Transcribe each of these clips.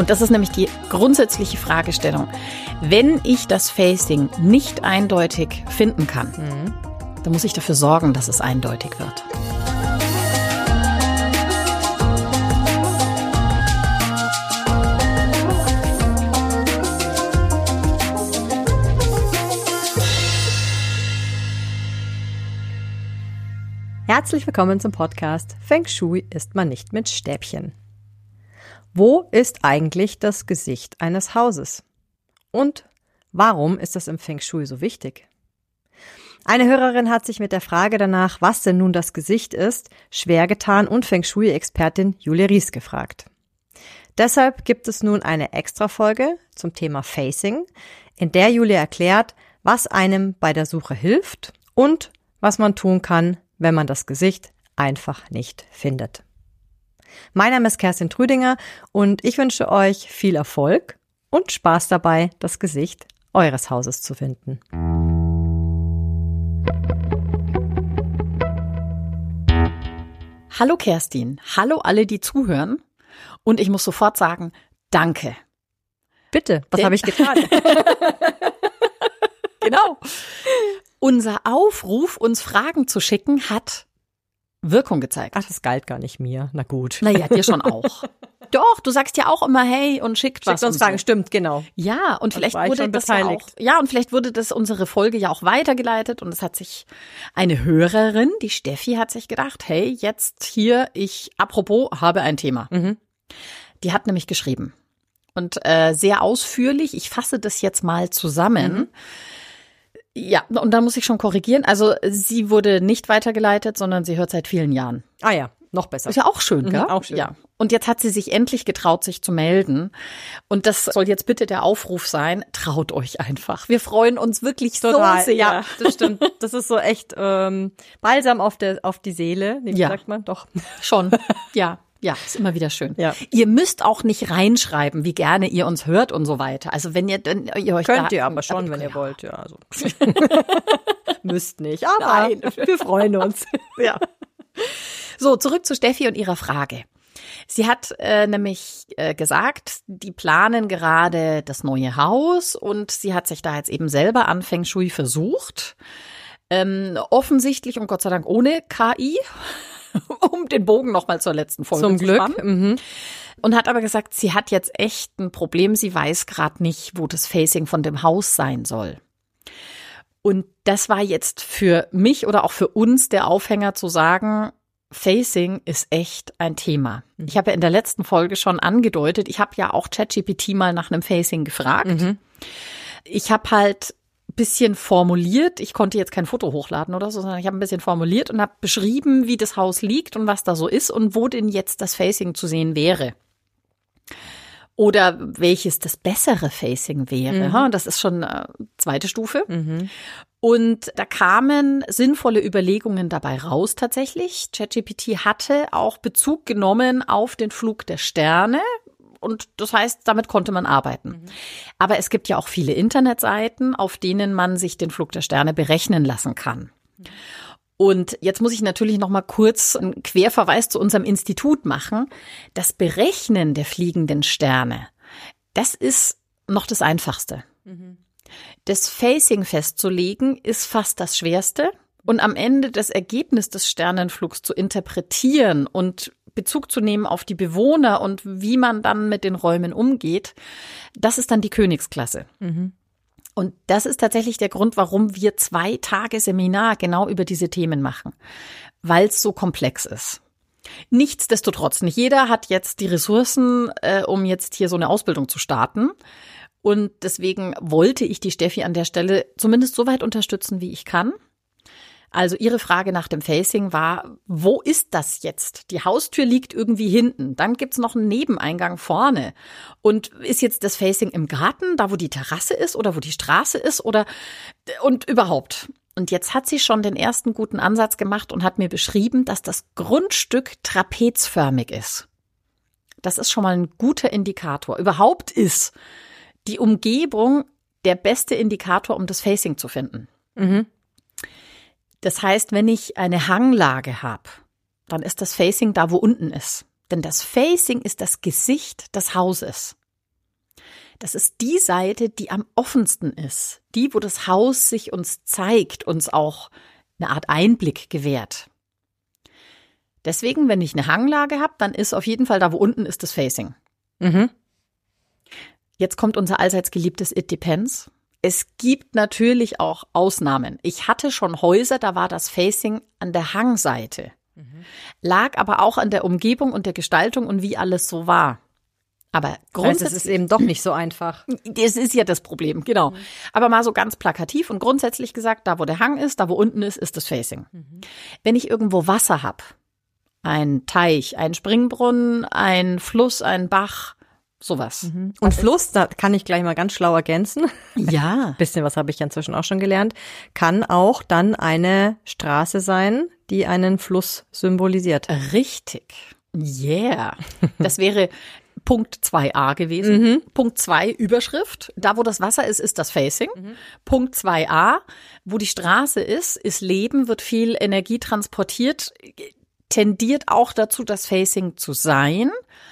Und das ist nämlich die grundsätzliche Fragestellung. Wenn ich das Facing nicht eindeutig finden kann, dann muss ich dafür sorgen, dass es eindeutig wird. Herzlich willkommen zum Podcast Feng Shui isst man nicht mit Stäbchen. Wo ist eigentlich das Gesicht eines Hauses? Und warum ist das im Feng Shui so wichtig? Eine Hörerin hat sich mit der Frage danach, was denn nun das Gesicht ist, schwer getan und Feng Shui-Expertin Julia Ries gefragt. Deshalb gibt es nun eine Extra-Folge zum Thema Facing, in der Julia erklärt, was einem bei der Suche hilft und was man tun kann, wenn man das Gesicht einfach nicht findet. Mein Name ist Kerstin Trüdinger und ich wünsche euch viel Erfolg und Spaß dabei, das Gesicht eures Hauses zu finden. Hallo Kerstin, hallo alle, die zuhören. Und ich muss sofort sagen, danke. Bitte, was habe ich getan? Genau. Unser Aufruf, uns Fragen zu schicken, hat Wirkung gezeigt. Ach, das galt gar nicht mir. Na gut. Naja, dir schon auch. Doch, du sagst ja auch immer, hey, und schickt was. Schickt uns Fragen, so. Stimmt, genau. Ja, und vielleicht wurde das ja auch, und vielleicht wurde das unsere Folge ja auch weitergeleitet und es hat sich eine Hörerin, die Steffi, hat sich gedacht, hey, jetzt hier, apropos, habe ein Thema. Die hat nämlich geschrieben und sehr ausführlich, ich fasse das jetzt mal zusammen. Ja, und da muss ich schon korrigieren. Also sie wurde nicht weitergeleitet, sondern sie hört seit vielen Jahren. Ah ja, noch besser. Ist ja auch schön, gell? Auch schön. Ja. Und jetzt hat sie sich endlich getraut, sich zu melden. Und das soll jetzt bitte der Aufruf sein, traut euch einfach. Wir freuen uns wirklich total, so sehr. Ja, das stimmt. Das ist so echt Balsam auf die Seele. Wie sagt man? Doch. Schon, ja. Ja, ist immer wieder schön. Ja. Ihr müsst auch nicht reinschreiben, wie gerne ihr uns hört und so weiter. Also wenn ihr euch könnt ihr aber schon, wenn ihr wollt. Ja, also. Müsst nicht, aber nein, wir freuen uns. Ja. So, zurück zu Steffi und ihrer Frage. Sie hat nämlich gesagt, die planen gerade das neue Haus und sie hat sich da jetzt eben selber an Feng Shui versucht. Offensichtlich und Gott sei Dank ohne KI. Um den Bogen nochmal zur letzten Folge zum zu Glück. spannen. Und hat aber gesagt, sie hat jetzt echt ein Problem. Sie weiß gerade nicht, wo das Facing von dem Haus sein soll. Und das war jetzt für mich oder auch für uns der Aufhänger zu sagen, Facing ist echt ein Thema. Ich habe ja in der letzten Folge schon angedeutet, ich habe ja auch ChatGPT mal nach einem Facing gefragt. Ich habe halt bisschen formuliert. Ich konnte jetzt kein Foto hochladen oder so, sondern ich habe ein bisschen formuliert und habe beschrieben, wie das Haus liegt und was da so ist und wo denn jetzt das Facing zu sehen wäre. Oder welches das bessere Facing wäre. Das ist schon zweite Stufe. Und da kamen sinnvolle Überlegungen dabei raus tatsächlich. ChatGPT hatte auch Bezug genommen auf den Flug der Sterne. Und das heißt, damit konnte man arbeiten. Aber es gibt ja auch viele Internetseiten, auf denen man sich den Flug der Sterne berechnen lassen kann. Und jetzt muss ich natürlich noch mal kurz einen Querverweis zu unserem Institut machen. Das Berechnen der fliegenden Sterne, das ist noch das Einfachste. Das Facing festzulegen ist fast das Schwerste. Und am Ende das Ergebnis des Sternenflugs zu interpretieren und Bezug zu nehmen auf die Bewohner und wie man dann mit den Räumen umgeht, das ist dann die Königsklasse. Und das ist tatsächlich der Grund, warum wir 2 Tage Seminar genau über diese Themen machen, weil es so komplex ist. Nichtsdestotrotz, nicht jeder hat jetzt die Ressourcen, um jetzt hier so eine Ausbildung zu starten. Und deswegen wollte ich die Steffi an der Stelle zumindest so weit unterstützen, wie ich kann. Also ihre Frage nach dem Facing war, wo ist das jetzt? Die Haustür liegt irgendwie hinten. Dann gibt's noch einen Nebeneingang vorne. Und ist jetzt das Facing im Garten, da wo die Terrasse ist oder wo die Straße ist und überhaupt? Und jetzt hat sie schon den ersten guten Ansatz gemacht und hat mir beschrieben, dass das Grundstück trapezförmig ist. Das ist schon mal ein guter Indikator. Überhaupt ist die Umgebung der beste Indikator, um das Facing zu finden. Das heißt, wenn ich eine Hanglage habe, dann ist das Facing da, wo unten ist. Denn das Facing ist das Gesicht des Hauses. Das ist die Seite, die am offensten ist. Die, wo das Haus sich uns zeigt, uns auch eine Art Einblick gewährt. Deswegen, wenn ich eine Hanglage habe, dann ist auf jeden Fall da, wo unten ist, das Facing. Mhm. Jetzt kommt unser allseits geliebtes It Depends. Es gibt natürlich auch Ausnahmen. Ich hatte schon Häuser, da war das Facing an der Hangseite. Lag aber auch an der Umgebung und der Gestaltung und wie alles so war. Aber grundsätzlich es ist eben doch nicht so einfach. Das ist ja das Problem, genau. Aber mal so ganz plakativ und grundsätzlich gesagt, da wo der Hang ist, da wo unten ist, ist das Facing. Wenn ich irgendwo Wasser habe, ein Teich, ein Springbrunnen, ein Fluss, ein Bach, sowas. Und Fluss, da kann ich gleich mal ganz schlau ergänzen. Ja. Bisschen was habe ich inzwischen auch schon gelernt. Kann auch dann eine Straße sein, die einen Fluss symbolisiert. Richtig. Yeah. Das wäre Punkt 2a gewesen. Punkt 2 Überschrift. Da, wo das Wasser ist, ist das Facing. Punkt 2a, wo die Straße ist Leben, wird viel Energie transportiert, tendiert auch dazu, das Facing zu sein,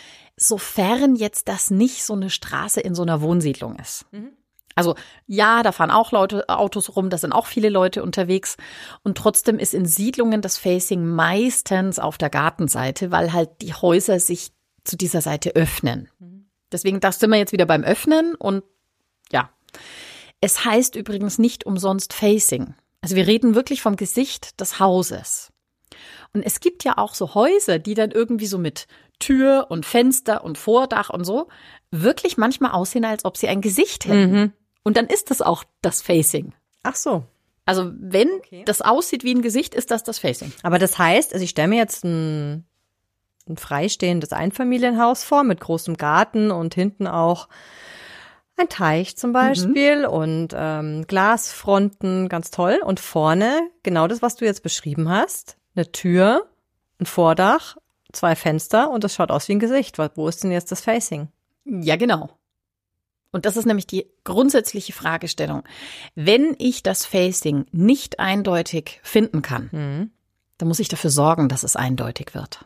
sofern jetzt das nicht so eine Straße in so einer Wohnsiedlung ist. Also ja, da fahren auch Autos rum, da sind auch viele Leute unterwegs und trotzdem ist in Siedlungen das Facing meistens auf der Gartenseite, weil halt die Häuser sich zu dieser Seite öffnen. Deswegen, da sind wir jetzt wieder beim Öffnen und ja. Es heißt übrigens nicht umsonst Facing. Also wir reden wirklich vom Gesicht des Hauses. Und es gibt ja auch so Häuser, die dann irgendwie so mit Tür und Fenster und Vordach und so wirklich manchmal aussehen, als ob sie ein Gesicht hätten. Und dann ist das auch das Facing. Ach so. Also wenn das aussieht wie ein Gesicht, ist das Facing. Aber das heißt, also ich stelle mir jetzt ein freistehendes Einfamilienhaus vor mit großem Garten und hinten auch ein Teich zum Beispiel und Glasfronten, ganz toll. Und vorne genau das, was du jetzt beschrieben hast, eine Tür, ein Vordach, 2 Fenster und das schaut aus wie ein Gesicht. Wo ist denn jetzt das Facing? Ja, genau. Und das ist nämlich die grundsätzliche Fragestellung. Wenn ich das Facing nicht eindeutig finden kann, dann muss ich dafür sorgen, dass es eindeutig wird.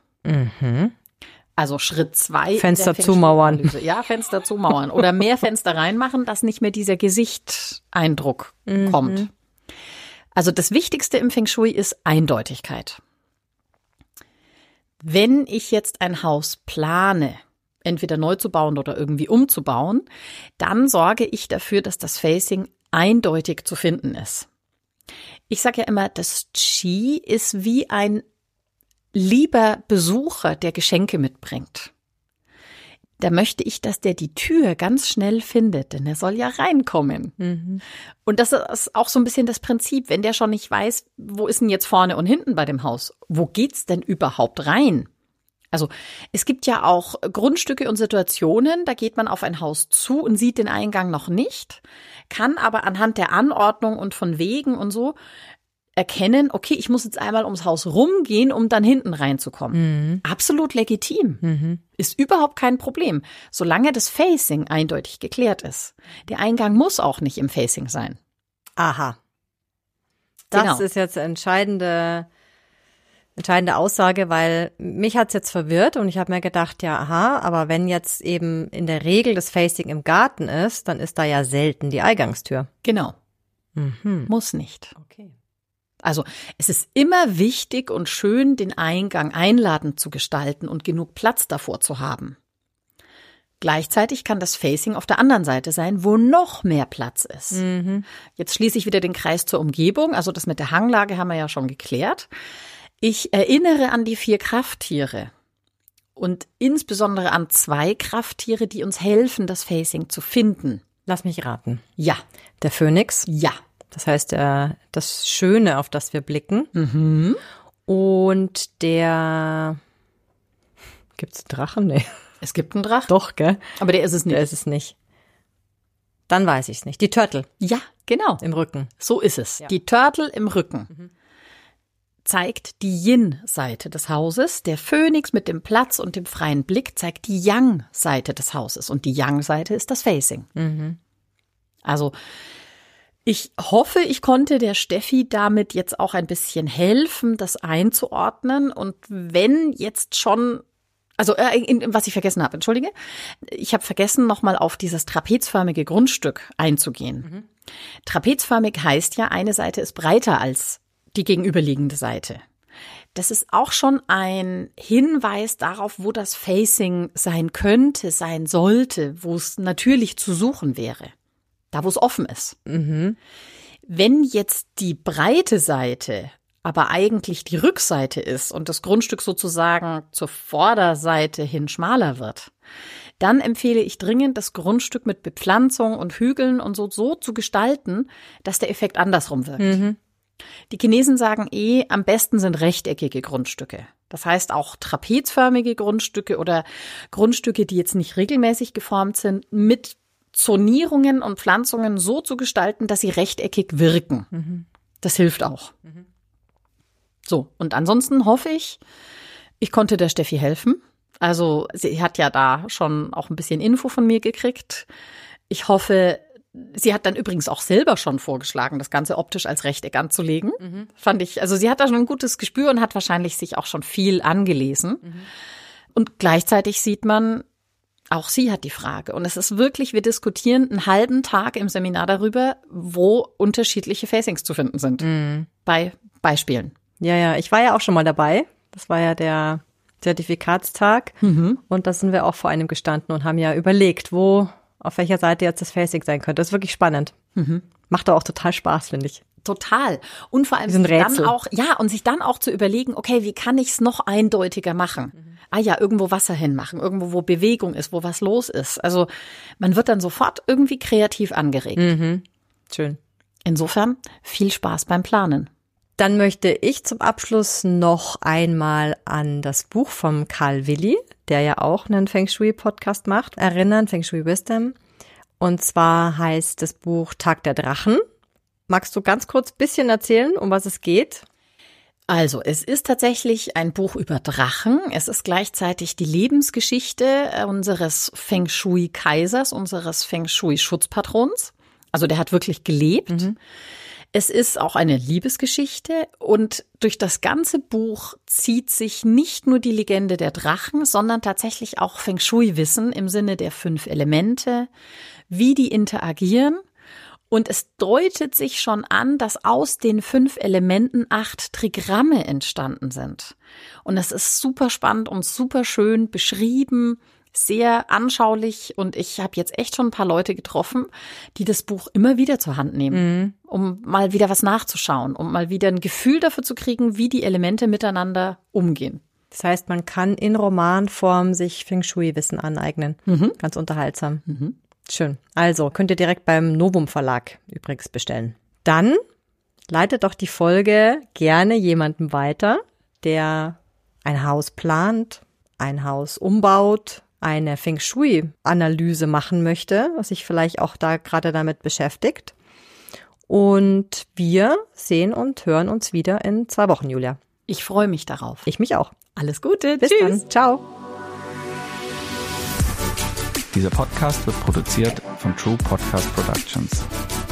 Also Schritt 2. Fenster zumauern. Ja, Fenster zumauern. Oder mehr Fenster reinmachen, dass nicht mehr dieser Gesichtseindruck kommt. Also das Wichtigste im Feng Shui ist Eindeutigkeit. Wenn ich jetzt ein Haus plane, entweder neu zu bauen oder irgendwie umzubauen, dann sorge ich dafür, dass das Facing eindeutig zu finden ist. Ich sage ja immer, das Qi ist wie ein lieber Besucher, der Geschenke mitbringt. Da möchte ich, dass der die Tür ganz schnell findet, denn er soll ja reinkommen. Und das ist auch so ein bisschen das Prinzip, wenn der schon nicht weiß, wo ist denn jetzt vorne und hinten bei dem Haus? Wo geht's denn überhaupt rein? Also es gibt ja auch Grundstücke und Situationen, da geht man auf ein Haus zu und sieht den Eingang noch nicht, kann aber anhand der Anordnung und von Wegen und so erkennen, okay, ich muss jetzt einmal ums Haus rumgehen, um dann hinten reinzukommen. Absolut legitim. Ist überhaupt kein Problem, solange das Facing eindeutig geklärt ist. Der Eingang muss auch nicht im Facing sein. Aha. Das Genau. ist jetzt entscheidende Aussage, weil mich hat's jetzt verwirrt und ich habe mir gedacht, ja, aha, aber wenn jetzt eben in der Regel das Facing im Garten ist, dann ist da ja selten die Eingangstür. Genau. Muss nicht. Okay. Also es ist immer wichtig und schön, den Eingang einladend zu gestalten und genug Platz davor zu haben. Gleichzeitig kann das Facing auf der anderen Seite sein, wo noch mehr Platz ist. Jetzt schließe ich wieder den Kreis zur Umgebung. Also das mit der Hanglage haben wir ja schon geklärt. Ich erinnere an die 4 Krafttiere und insbesondere an 2 Krafttiere, die uns helfen, das Facing zu finden. Lass mich raten. Ja. Der Phönix. Ja. Das heißt, das Schöne, auf das wir blicken. Und der, gibt's einen Drachen? Nee. Es gibt einen Drachen. Doch, gell? Aber der ist es nicht. Der ist es nicht. Dann weiß ich's nicht. Die Turtle. Ja, genau. Im Rücken. So ist es. Ja. Die Turtle im Rücken zeigt die Yin-Seite des Hauses. Der Phönix mit dem Platz und dem freien Blick zeigt die Yang-Seite des Hauses. Und die Yang-Seite ist das Facing. Also ich hoffe, ich konnte der Steffi damit jetzt auch ein bisschen helfen, das einzuordnen. Und wenn jetzt schon, Also was ich vergessen habe, entschuldige. Ich habe vergessen, nochmal auf dieses trapezförmige Grundstück einzugehen. Trapezförmig heißt ja, eine Seite ist breiter als die gegenüberliegende Seite. Das ist auch schon ein Hinweis darauf, wo das Facing sein könnte, sein sollte, wo es natürlich zu suchen wäre. Da, wo es offen ist. Wenn jetzt die breite Seite aber eigentlich die Rückseite ist und das Grundstück sozusagen zur Vorderseite hin schmaler wird, dann empfehle ich dringend, das Grundstück mit Bepflanzung und Hügeln und so zu gestalten, dass der Effekt andersrum wirkt. Die Chinesen sagen am besten sind rechteckige Grundstücke. Das heißt auch trapezförmige Grundstücke oder Grundstücke, die jetzt nicht regelmäßig geformt sind, mit Zonierungen und Pflanzungen so zu gestalten, dass sie rechteckig wirken. Das hilft auch. So, und ansonsten hoffe ich konnte der Steffi helfen. Also sie hat ja da schon auch ein bisschen Info von mir gekriegt. Ich hoffe, sie hat dann übrigens auch selber schon vorgeschlagen, das Ganze optisch als Rechteck anzulegen. Fand ich, also sie hat da schon ein gutes Gespür und hat wahrscheinlich sich auch schon viel angelesen. Und gleichzeitig sieht man, auch sie hat die Frage. Und es ist wirklich, wir diskutieren einen halben Tag im Seminar darüber, wo unterschiedliche Facings zu finden sind. Bei Beispielen. Ja, ich war ja auch schon mal dabei. Das war ja der Zertifikatstag. Und da sind wir auch vor einem gestanden und haben ja überlegt, auf welcher Seite jetzt das Facing sein könnte. Das ist wirklich spannend. Macht doch auch total Spaß, finde ich. Total. Und vor allem sich dann auch zu überlegen, okay, wie kann ich es noch eindeutiger machen? Irgendwo Wasser hinmachen, irgendwo, wo Bewegung ist, wo was los ist. Also man wird dann sofort irgendwie kreativ angeregt. Schön. Insofern viel Spaß beim Planen. Dann möchte ich zum Abschluss noch einmal an das Buch vom Karl Willi, der ja auch einen Feng Shui-Podcast macht, erinnern, Feng Shui Wisdom. Und zwar heißt das Buch Tag der Drachen. Magst du ganz kurz ein bisschen erzählen, um was es geht? Also, es ist tatsächlich ein Buch über Drachen. Es ist gleichzeitig die Lebensgeschichte unseres Feng Shui-Kaisers, unseres Feng Shui-Schutzpatrons. Also, der hat wirklich gelebt. Es ist auch eine Liebesgeschichte und durch das ganze Buch zieht sich nicht nur die Legende der Drachen, sondern tatsächlich auch Feng Shui-Wissen im Sinne der 5 Elemente, wie die interagieren. Und es deutet sich schon an, dass aus den 5 Elementen 8 Trigramme entstanden sind. Und das ist super spannend und super schön beschrieben, sehr anschaulich. Und ich habe jetzt echt schon ein paar Leute getroffen, die das Buch immer wieder zur Hand nehmen, um mal wieder was nachzuschauen, um mal wieder ein Gefühl dafür zu kriegen, wie die Elemente miteinander umgehen. Das heißt, man kann in Romanform sich Feng Shui-Wissen aneignen. Ganz unterhaltsam. Schön. Also könnt ihr direkt beim Novum Verlag übrigens bestellen. Dann leitet doch die Folge gerne jemandem weiter, der ein Haus plant, ein Haus umbaut, eine Feng Shui-Analyse machen möchte, was sich vielleicht auch da gerade damit beschäftigt. Und wir sehen und hören uns wieder in 2 Wochen, Julia. Ich freue mich darauf. Ich mich auch. Alles Gute. Bis dann. Ciao. Dieser Podcast wird produziert von True Podcast Productions.